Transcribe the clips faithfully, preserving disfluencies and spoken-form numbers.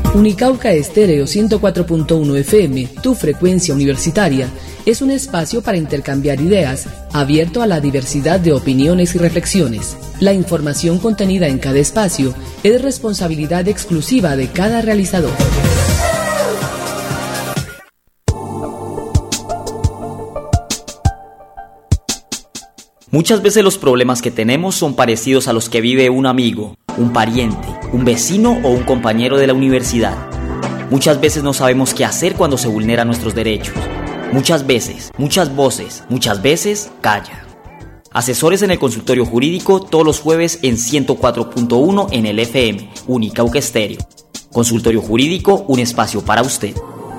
Unicauca Estéreo ciento cuatro punto uno F M, tu frecuencia universitaria, es un espacio para intercambiar ideas, abierto a la diversidad de opiniones y reflexiones. La información contenida en cada espacio es responsabilidad exclusiva de cada realizador. Muchas veces los problemas que tenemos son parecidos a los que vive un amigo, un pariente, un vecino o un compañero de la universidad. Muchas veces no sabemos qué hacer cuando se vulneran nuestros derechos. Muchas veces, muchas voces, muchas veces callan. Asesores en el consultorio jurídico todos los jueves en ciento cuatro punto uno en el F M, Unicauca Estéreo. Consultorio jurídico, un espacio para usted.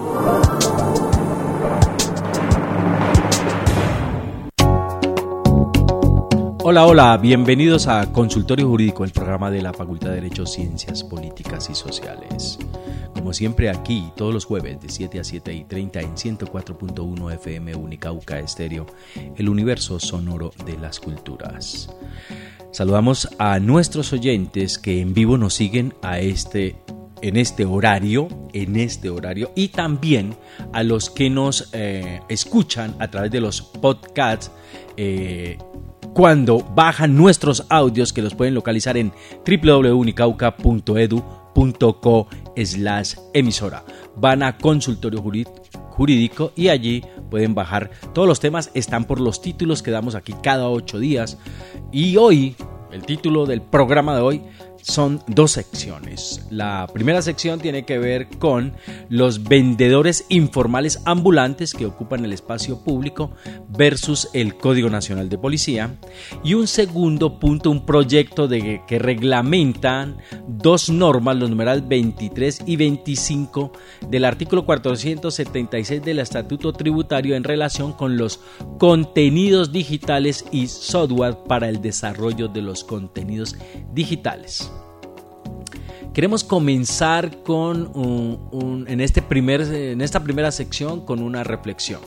Hola, hola, bienvenidos a Consultorio Jurídico, el programa de la Facultad de Derecho, Ciencias Políticas y Sociales. Como siempre aquí, todos los jueves de siete a siete y treinta en ciento cuatro punto uno F M Unicauca Estéreo, el universo sonoro de las culturas. Saludamos a nuestros oyentes que en vivo nos siguen a este, en este horario, en este horario, y también a los que nos eh, escuchan a través de los podcasts, eh, cuando bajan nuestros audios, que los pueden localizar en doble u doble u doble u punto unicauca punto edu punto co slash emisora. Van a Consultorio Jurídico y allí pueden bajar todos los temas. Están por los títulos que damos aquí cada ocho días. Y hoy, el título del programa de hoy son dos secciones. La primera sección tiene que ver con los vendedores informales ambulantes que ocupan el espacio público versus el Código Nacional de Policía. Y un segundo punto, un proyecto de que reglamentan dos normas, los numerales veintitrés y veinticinco del artículo cuatrocientos setenta y seis del Estatuto Tributario en relación con los contenidos digitales y software para el desarrollo de los contenidos digitales. Queremos comenzar con un, un, en, este primer, en esta primera sección con una reflexión.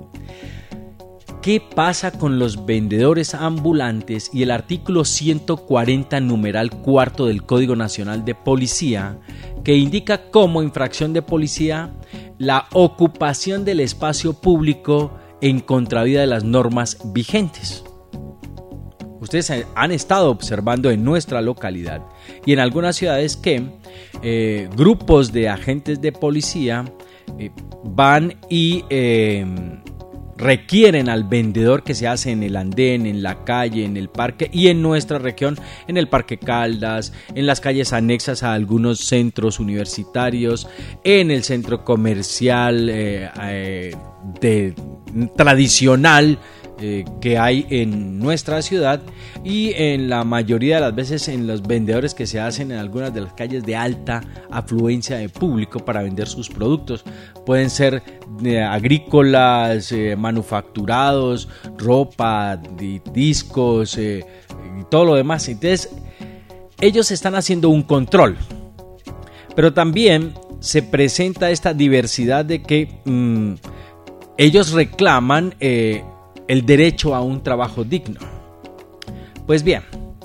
¿Qué pasa con los vendedores ambulantes y el artículo ciento cuarenta numeral cuarto del Código Nacional de Policía, que indica como infracción de policía la ocupación del espacio público en contravía de las normas vigentes? Ustedes han estado observando en nuestra localidad y en algunas ciudades que eh, grupos de agentes de policía eh, van y eh, requieren al vendedor que se hace en el andén, en la calle, en el parque y en nuestra región, en el Parque Caldas, en las calles anexas a algunos centros universitarios, en el centro comercial eh, eh, de, tradicional Eh, que hay en nuestra ciudad y en la mayoría de las veces en los vendedores que se hacen en algunas de las calles de alta afluencia de público para vender sus productos. Pueden ser eh, agrícolas, eh, manufacturados, ropa, di- discos eh, y todo lo demás. Entonces ellos están haciendo un control, pero también se presenta esta diversidad de que mmm, ellos reclaman eh, el derecho a un trabajo digno. Pues bien,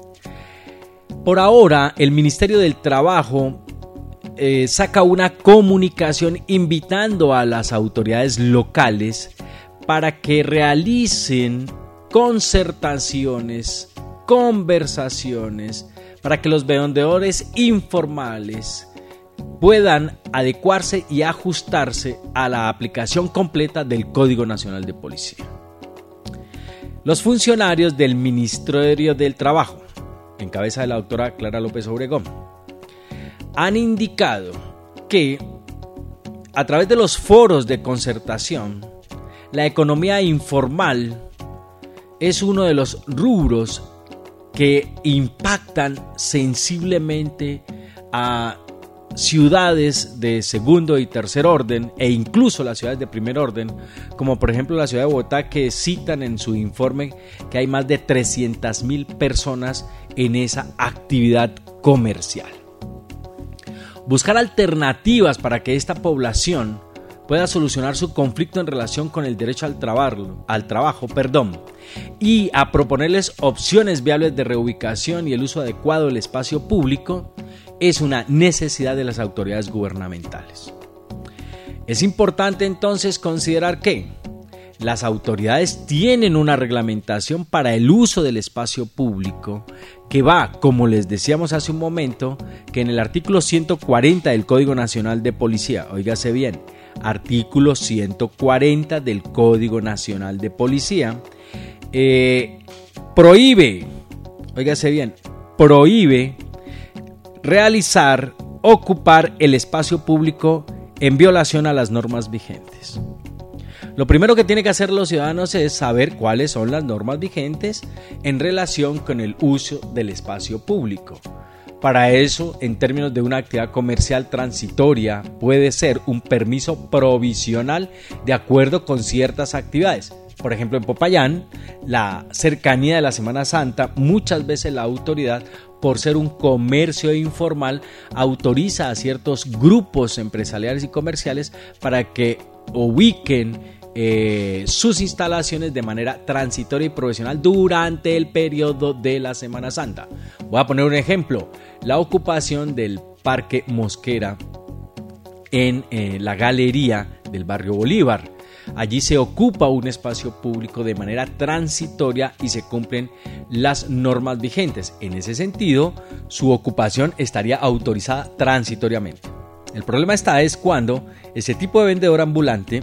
por ahora el Ministerio del Trabajo eh, saca una comunicación invitando a las autoridades locales para que realicen concertaciones, conversaciones, para que los vendedores informales puedan adecuarse y ajustarse a la aplicación completa del Código Nacional de Policía. Los funcionarios del Ministerio del Trabajo, en cabeza de la doctora Clara López Obregón, han indicado que a través de los foros de concertación, la economía informal es uno de los rubros que impactan sensiblemente a ciudades de segundo y tercer orden e incluso las ciudades de primer orden, como por ejemplo la ciudad de Bogotá, que citan en su informe que hay más de trescientas mil personas en esa actividad comercial. Buscar alternativas para que esta población pueda solucionar su conflicto en relación con el derecho al trabajo, al trabajo, perdón, y a proponerles opciones viables de reubicación y el uso adecuado del espacio público es una necesidad de las autoridades gubernamentales. Es importante entonces considerar que las autoridades tienen una reglamentación para el uso del espacio público que va, como les decíamos hace un momento, que en el artículo ciento cuarenta del Código Nacional de Policía, óigase bien, artículo ciento cuarenta del Código Nacional de Policía, eh, prohíbe, óigase bien, prohíbe realizar, ocupar el espacio público en violación a las normas vigentes. Lo primero que tienen que hacer los ciudadanos es saber cuáles son las normas vigentes en relación con el uso del espacio público. Para eso, en términos de una actividad comercial transitoria, puede ser un permiso provisional de acuerdo con ciertas actividades. Por ejemplo, en Popayán, la cercanía de la Semana Santa, muchas veces la autoridad, por ser un comercio informal, autoriza a ciertos grupos empresariales y comerciales para que ubiquen eh, sus instalaciones de manera transitoria y provisional durante el periodo de la Semana Santa. Voy a poner un ejemplo: la ocupación del Parque Mosquera en eh, la galería del barrio Bolívar. Allí se ocupa un espacio público de manera transitoria y se cumplen las normas vigentes. En ese sentido, su ocupación estaría autorizada transitoriamente. El problema está es cuando ese tipo de vendedor ambulante,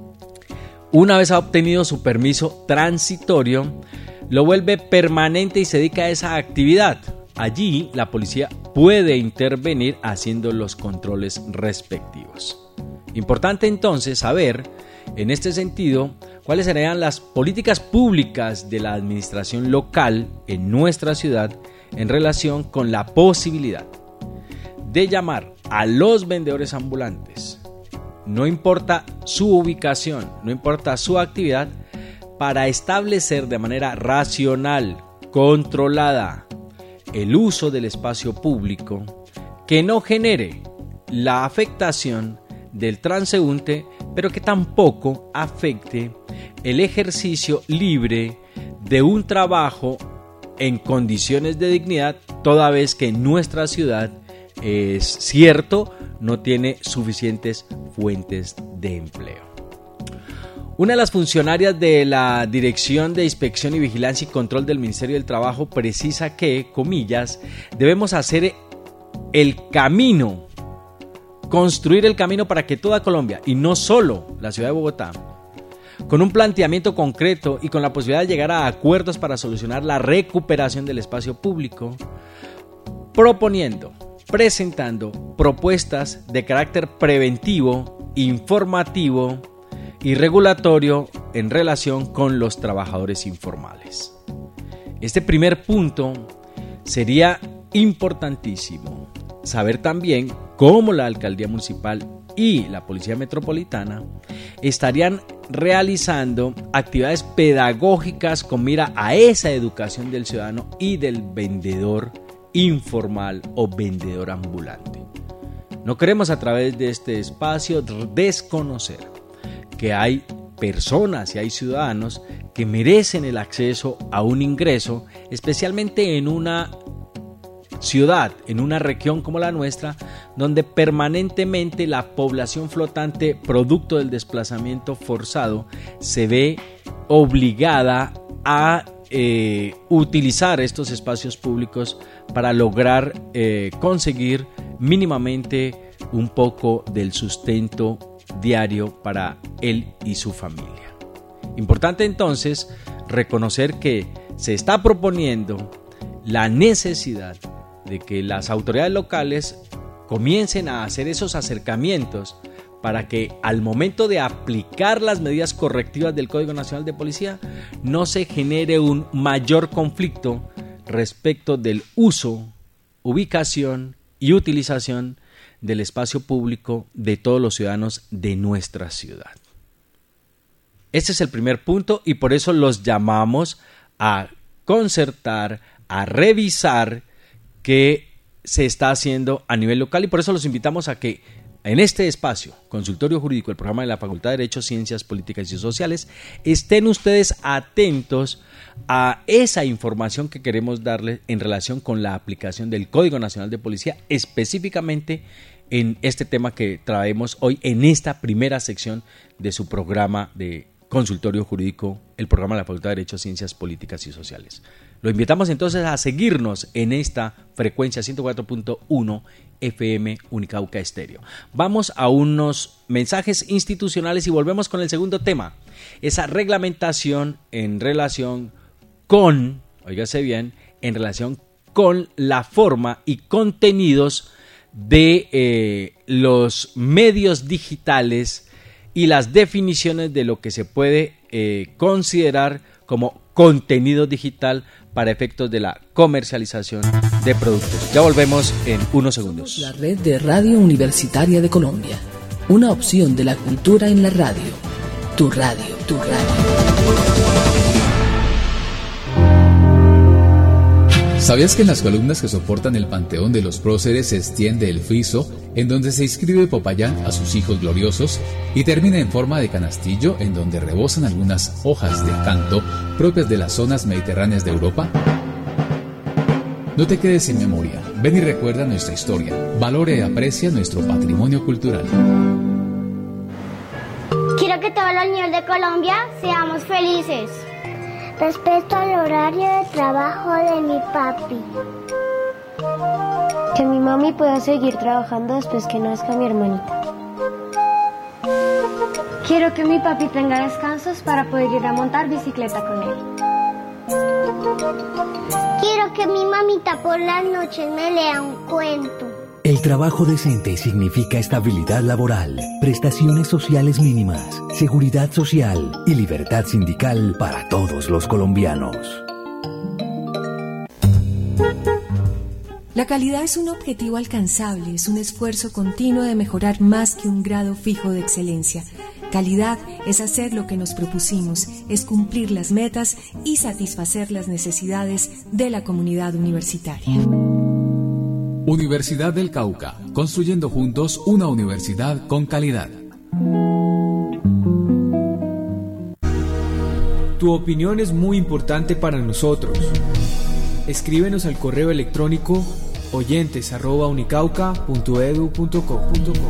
una vez ha obtenido su permiso transitorio, lo vuelve permanente y se dedica a esa actividad. Allí la policía puede intervenir haciendo los controles respectivos. Importante entonces saber, en este sentido, cuáles serían las políticas públicas de la administración local en nuestra ciudad en relación con la posibilidad de llamar a los vendedores ambulantes, no importa su ubicación, no importa su actividad, para establecer de manera racional, controlada, el uso del espacio público que no genere la afectación del transeúnte, pero que tampoco afecte el ejercicio libre de un trabajo en condiciones de dignidad, toda vez que nuestra ciudad, es cierto, no tiene suficientes fuentes de empleo. Una de las funcionarias de la Dirección de Inspección y Vigilancia y Control del Ministerio del Trabajo precisa que, comillas, debemos hacer el camino, construir el camino para que toda Colombia, y no solo la ciudad de Bogotá, con un planteamiento concreto y con la posibilidad de llegar a acuerdos para solucionar la recuperación del espacio público, proponiendo, presentando propuestas de carácter preventivo, informativo y regulatorio en relación con los trabajadores informales. Este primer punto sería importantísimo. Saber también cómo la Alcaldía Municipal y la Policía Metropolitana estarían realizando actividades pedagógicas con mira a esa educación del ciudadano y del vendedor informal o vendedor ambulante. No queremos a través de este espacio desconocer que hay personas y hay ciudadanos que merecen el acceso a un ingreso, especialmente en una ciudad, en una región como la nuestra, donde permanentemente la población flotante, producto del desplazamiento forzado, se ve obligada a eh, utilizar estos espacios públicos para lograr eh, conseguir mínimamente un poco del sustento diario para él y su familia. Importante entonces reconocer que se está proponiendo la necesidad de que las autoridades locales comiencen a hacer esos acercamientos para que al momento de aplicar las medidas correctivas del Código Nacional de Policía no se genere un mayor conflicto respecto del uso, ubicación y utilización del espacio público de todos los ciudadanos de nuestra ciudad. Este es el primer punto y por eso los llamamos a concertar, a revisar qué se está haciendo a nivel local, y por eso los invitamos a que en este espacio, Consultorio Jurídico, el programa de la Facultad de Derecho, Ciencias Políticas y Sociales, estén ustedes atentos a esa información que queremos darles en relación con la aplicación del Código Nacional de Policía, específicamente en este tema que traemos hoy en esta primera sección de su programa de Consultorio Jurídico, el programa de la Facultad de Derecho, Ciencias Políticas y Sociales. Lo invitamos entonces a seguirnos en esta frecuencia ciento cuatro punto uno F M Unicauca Estéreo. Vamos a unos mensajes institucionales y volvemos con el segundo tema, esa reglamentación en relación con, óigase bien, en relación con la forma y contenidos de eh, los medios digitales y las definiciones de lo que se puede eh, considerar como contenido digital para efectos de la comercialización de productos. Ya volvemos en unos segundos. La red de Radio Universitaria de Colombia, una opción de la cultura en la radio. Tu radio, tu radio. ¿Sabías que en las columnas que soportan el panteón de los próceres se extiende el friso, en donde se inscribe Popayán a sus hijos gloriosos, y termina en forma de canastillo, en donde rebosan algunas hojas de canto propias de las zonas mediterráneas de Europa? No te quedes sin memoria, ven y recuerda nuestra historia, valora y aprecia nuestro patrimonio cultural. Quiero que todos los niños de Colombia seamos felices. Respeto al horario de trabajo de mi papi. Que mi mami pueda seguir trabajando después que nazca mi hermanita. Quiero que mi papi tenga descansos para poder ir a montar bicicleta con él. Quiero que mi mamita por las noches me lea un cuento. El trabajo decente significa estabilidad laboral, prestaciones sociales mínimas, seguridad social y libertad sindical para todos los colombianos. La calidad es un objetivo alcanzable, es un esfuerzo continuo de mejorar más que un grado fijo de excelencia. Calidad es hacer lo que nos propusimos, es cumplir las metas y satisfacer las necesidades de la comunidad universitaria. Universidad del Cauca, construyendo juntos una universidad con calidad. Tu opinión es muy importante para nosotros. Escríbenos al correo electrónico oyentes arroba unicauca punto edu punto co.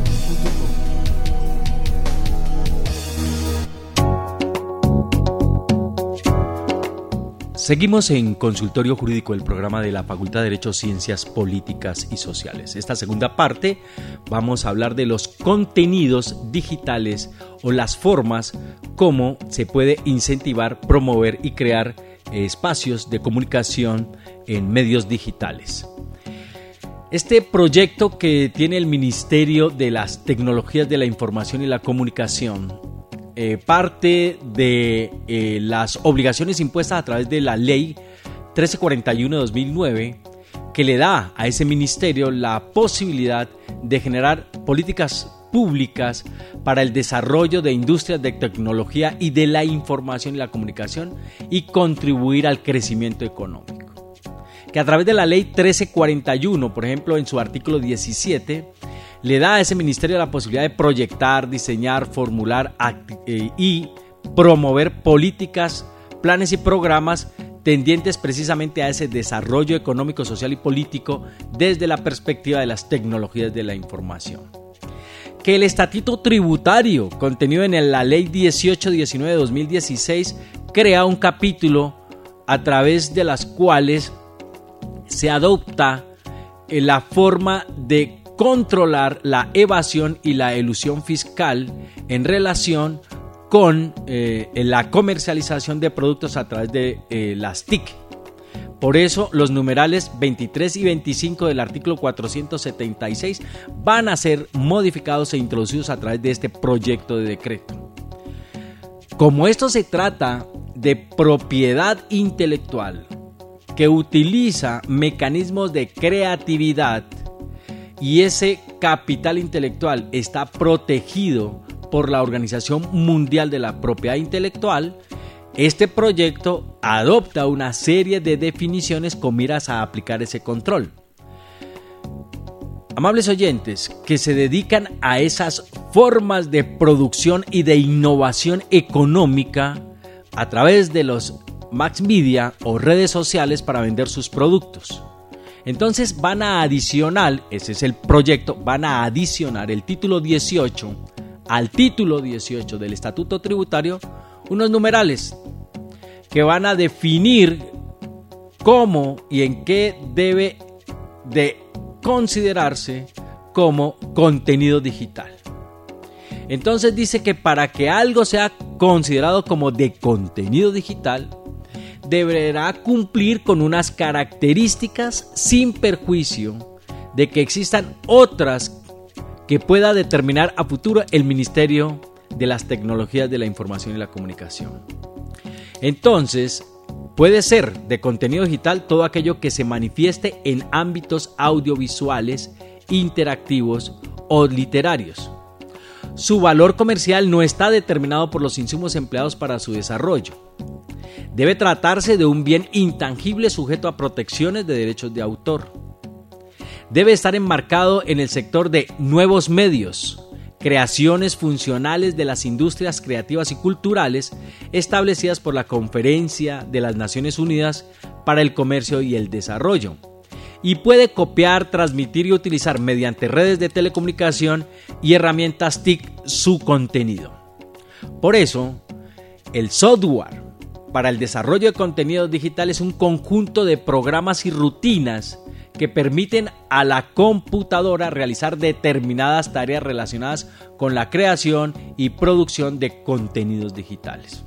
Seguimos en Consultorio Jurídico, el programa de la Facultad de Derecho, Ciencias Políticas y Sociales. Esta segunda parte vamos a hablar de los contenidos digitales o las formas como se puede incentivar, promover y crear eh, espacios de comunicación en medios digitales. Este proyecto que tiene el Ministerio de las Tecnologías de la Información y la Comunicación Eh, parte de eh, las obligaciones impuestas a través de la ley trece cuarenta y uno de dos mil nueve, que le da a ese ministerio la posibilidad de generar políticas públicas para el desarrollo de industrias de tecnología y de la información y la comunicación y contribuir al crecimiento económico. Que a través de la ley trece cuarenta y uno, por ejemplo, en su artículo diecisiete, le da a ese ministerio la posibilidad de proyectar, diseñar, formular eh, y promover políticas, planes y programas tendientes precisamente a ese desarrollo económico, social y político desde la perspectiva de las tecnologías de la información. Que el estatuto tributario contenido en la ley dieciocho diecinueve de dos mil dieciséis crea un capítulo a través de las cuales se adopta eh, la forma de controlar la evasión y la elusión fiscal en relación con eh, la comercialización de productos a través de eh, las T I C. Por eso los numerales veintitrés y veinticinco del artículo cuatrocientos setenta y seis van a ser modificados e introducidos a través de este proyecto de decreto. Como esto se trata de propiedad intelectual que utiliza mecanismos de creatividad, y ese capital intelectual está protegido por la Organización Mundial de la Propiedad Intelectual, este proyecto adopta una serie de definiciones con miras a aplicar ese control. Amables oyentes que se dedican a esas formas de producción y de innovación económica a través de los mass media o redes sociales para vender sus productos. Entonces van a adicionar, ese es el proyecto, van a adicionar el título dieciocho al título dieciocho del Estatuto Tributario unos numerales que van a definir cómo y en qué debe de considerarse como contenido digital. Entonces dice que para que algo sea considerado como de contenido digital, deberá cumplir con unas características sin perjuicio de que existan otras que pueda determinar a futuro el Ministerio de las Tecnologías de la Información y la Comunicación. Entonces, puede ser de contenido digital todo aquello que se manifieste en ámbitos audiovisuales, interactivos o literarios. Su valor comercial no está determinado por los insumos empleados para su desarrollo. Debe tratarse de un bien intangible sujeto a protecciones de derechos de autor. Debe estar enmarcado en el sector de nuevos medios, creaciones funcionales de las industrias creativas y culturales establecidas por la Conferencia de las Naciones Unidas para el Comercio y el Desarrollo, y puede copiar, transmitir y utilizar mediante redes de telecomunicación y herramientas T I C su contenido. Por eso, el software para el desarrollo de contenidos digitales es un conjunto de programas y rutinas que permiten a la computadora realizar determinadas tareas relacionadas con la creación y producción de contenidos digitales.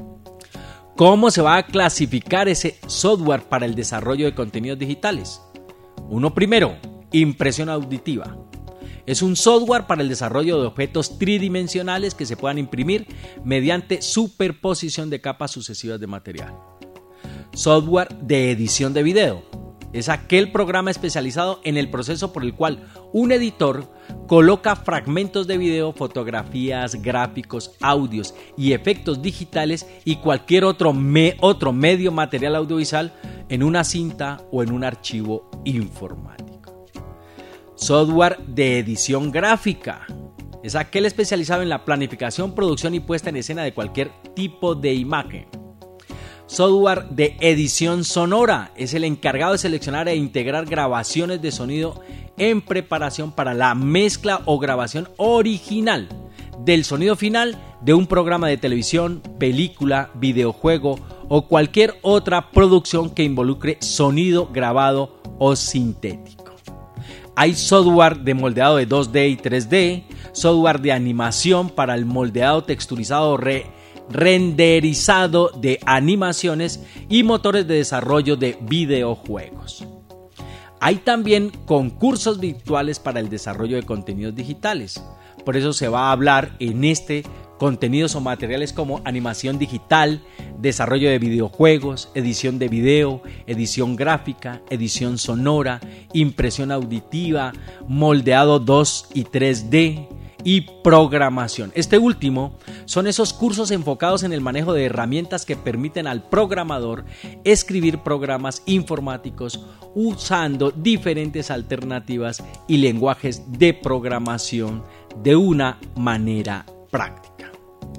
¿Cómo se va a clasificar ese software para el desarrollo de contenidos digitales? Uno primero, impresión auditiva. Es un software para el desarrollo de objetos tridimensionales que se puedan imprimir mediante superposición de capas sucesivas de material. Software de edición de video. Es aquel programa especializado en el proceso por el cual un editor coloca fragmentos de video, fotografías, gráficos, audios y efectos digitales y cualquier otro, me, otro medio material audiovisual en una cinta o en un archivo informático. Software de edición gráfica. Es aquel especializado en la planificación, producción y puesta en escena de cualquier tipo de imagen. Software de edición sonora. Es el encargado de seleccionar e integrar grabaciones de sonido en preparación para la mezcla o grabación original del sonido final de un programa de televisión, película, videojuego o cualquier otra producción que involucre sonido grabado o sintético. Hay software de moldeado de dos D y tres D, software de animación para el moldeado texturizado re renderizado de animaciones y motores de desarrollo de videojuegos. Hay también concursos virtuales para el desarrollo de contenidos digitales. Por eso se va a hablar en este contenidos o materiales como animación digital, desarrollo de videojuegos, edición de video, edición gráfica, edición sonora, impresión auditiva, moldeado dos y tres D y programación. Este último son esos cursos enfocados en el manejo de herramientas que permiten al programador escribir programas informáticos usando diferentes alternativas y lenguajes de programación de una manera práctica.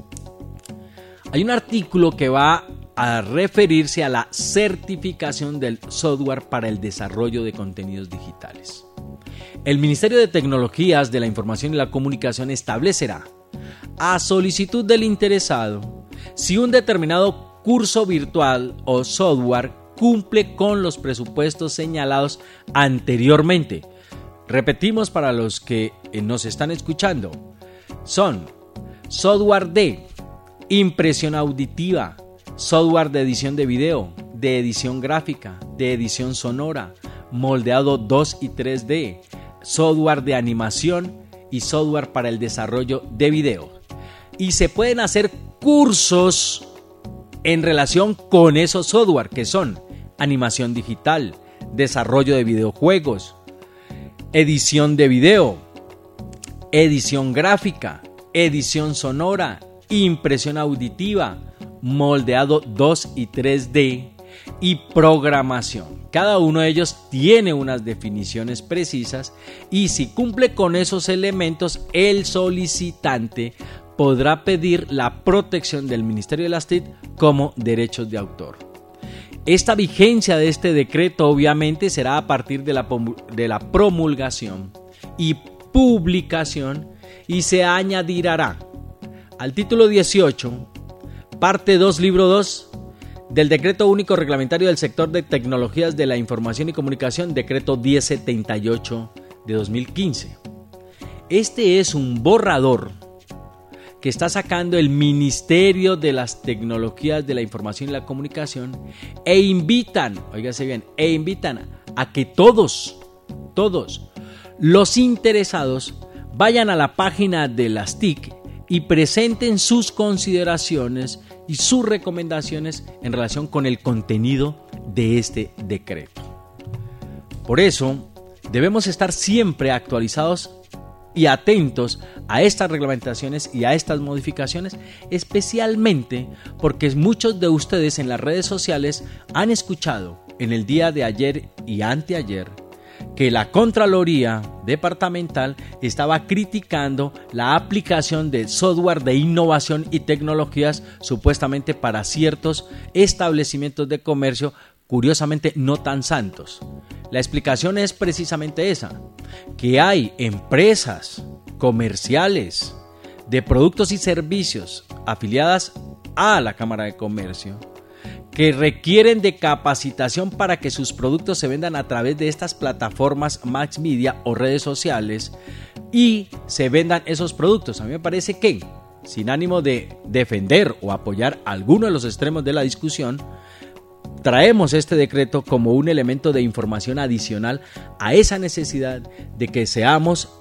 Hay un artículo que va a referirse a la certificación del software para el desarrollo de contenidos digitales. El Ministerio de Tecnologías de la Información y la Comunicación establecerá, a solicitud del interesado, si un determinado curso virtual o software cumple con los presupuestos señalados anteriormente. Repetimos para los que nos están escuchando. Son software de impresión auditiva, software de edición de video, de edición gráfica, de edición sonora, moldeado dos y tres D, software de animación y software para el desarrollo de video. Y se pueden hacer cursos en relación con esos software que son animación digital, desarrollo de videojuegos, edición de video, edición gráfica, edición sonora, impresión auditiva, moldeado dos y tres D y programación. Cada uno de ellos tiene unas definiciones precisas y si cumple con esos elementos, el solicitante podrá pedir la protección del Ministerio de las T I C como derechos de autor. Esta vigencia de este decreto obviamente será a partir de la, de la promulgación y publicación y se añadirá al título dieciocho, parte dos, libro dos, del Decreto Único Reglamentario del Sector de Tecnologías de la Información y Comunicación, Decreto diez setenta y ocho de dos mil quince. Este es un borrador que está sacando el Ministerio de las Tecnologías de la Información y la Comunicación e invitan, óigase bien, e invitan a que todos, todos los interesados vayan a la página de las T I C y presenten sus consideraciones y sus recomendaciones en relación con el contenido de este decreto. Por eso, debemos estar siempre actualizados y atentos a estas reglamentaciones y a estas modificaciones, especialmente porque muchos de ustedes en las redes sociales han escuchado en el día de ayer y anteayer que la Contraloría Departamental estaba criticando la aplicación de software de innovación y tecnologías supuestamente para ciertos establecimientos de comercio, curiosamente no tan santos. La explicación es precisamente esa, que hay empresas comerciales de productos y servicios afiliadas a la Cámara de Comercio que requieren de capacitación para que sus productos se vendan a través de estas plataformas mass media o redes sociales y se vendan esos productos. A mí me parece que, sin ánimo de defender o apoyar alguno de los extremos de la discusión, traemos este decreto como un elemento de información adicional a esa necesidad de que seamos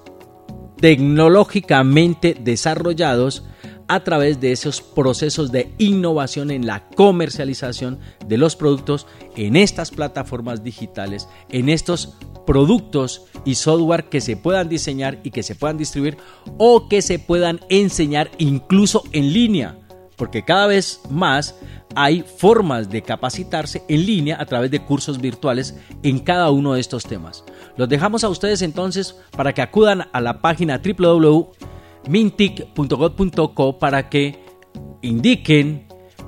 tecnológicamente desarrollados a través de esos procesos de innovación en la comercialización de los productos en estas plataformas digitales, en estos productos y software que se puedan diseñar y que se puedan distribuir o que se puedan enseñar incluso en línea, porque cada vez más hay formas de capacitarse en línea a través de cursos virtuales en cada uno de estos temas. Los dejamos a ustedes entonces para que acudan a la página doble u doble u doble u punto mintic punto gov punto co para que indiquen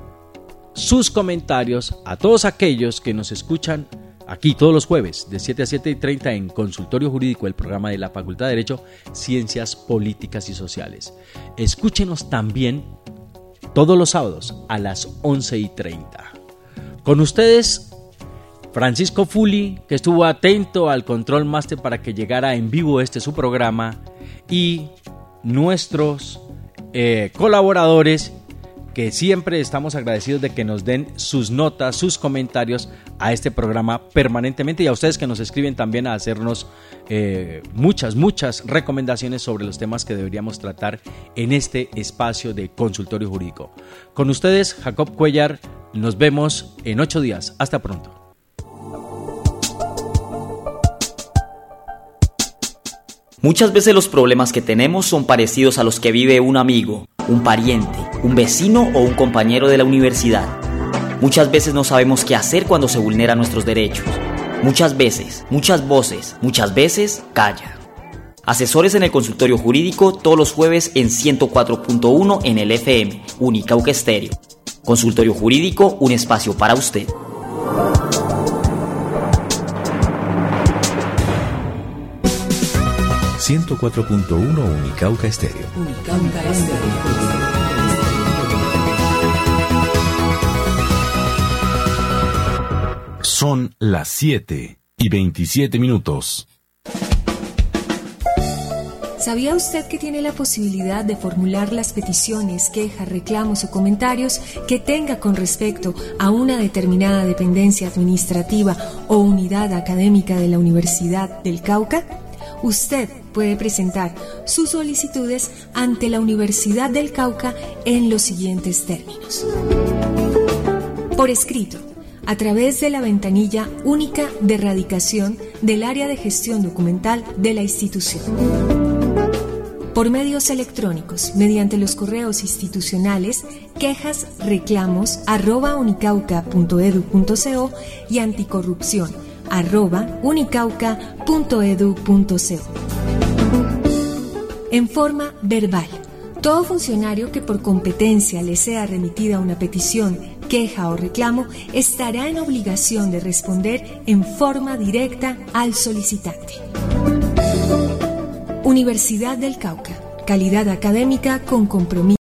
sus comentarios a todos aquellos que nos escuchan aquí todos los jueves de siete a siete y treinta en Consultorio Jurídico, el programa de la Facultad de Derecho, Ciencias Políticas y Sociales. Escúchenos también todos los sábados a las once y treinta. Con ustedes, Francisco Fuli, que estuvo atento al control máster para que llegara en vivo este su programa, y nuestros eh, colaboradores, que siempre estamos agradecidos de que nos den sus notas, sus comentarios a este programa permanentemente, y a ustedes que nos escriben también a hacernos eh, muchas, muchas recomendaciones sobre los temas que deberíamos tratar en este espacio de Consultorio Jurídico. Con ustedes, Jacob Cuellar, nos vemos en ocho días. Hasta pronto. Muchas veces los problemas que tenemos son parecidos a los que vive un amigo, un pariente, un vecino o un compañero de la universidad. Muchas veces no sabemos qué hacer cuando se vulneran nuestros derechos. Muchas veces, muchas voces, muchas veces callan. Asesores en el Consultorio Jurídico todos los jueves en ciento cuatro punto uno en el F M, Unicauca Estéreo. Consultorio Jurídico, un espacio para usted. ciento cuatro punto uno Unicauca Estéreo. Unicauca Estéreo. Son las siete y veintisiete minutos. ¿Sabía usted que tiene la posibilidad de formular las peticiones, quejas, reclamos o comentarios que tenga con respecto a una determinada dependencia administrativa o unidad académica de la Universidad del Cauca? Usted puede presentar sus solicitudes ante la Universidad del Cauca en los siguientes términos. Por escrito, a través de la ventanilla única de radicación del área de gestión documental de la institución. por medios electrónicos, mediante los correos institucionales quejas reclamos arroba unicauca punto edu punto co y anticorrupción arroba unicauca punto edu punto co. En forma verbal, todo funcionario que por competencia le sea remitida una petición, queja o reclamo estará en obligación de responder en forma directa al solicitante. Universidad del Cauca. Calidad académica con compromiso.